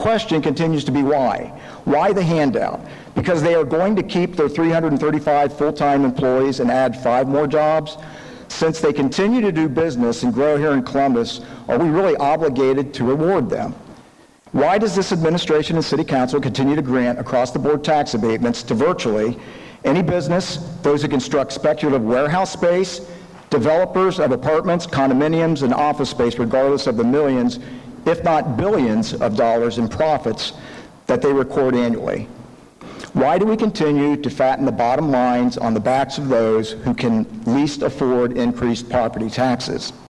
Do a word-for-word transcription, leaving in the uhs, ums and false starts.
question continues to be why? Why the handout? Because they are going to keep their three hundred thirty-five full-time employees and add five more jobs? Since they continue to do business and grow here in Columbus, are we really obligated to reward them? Why does this administration and city council continue to grant across-the-board tax abatements to virtually any business, those who construct speculative warehouse space, developers of apartments, condominiums, and office space, regardless of the millions, if not billions of dollars in profits that they record annually? Why do we continue to fatten the bottom lines on the backs of those who can least afford increased property taxes?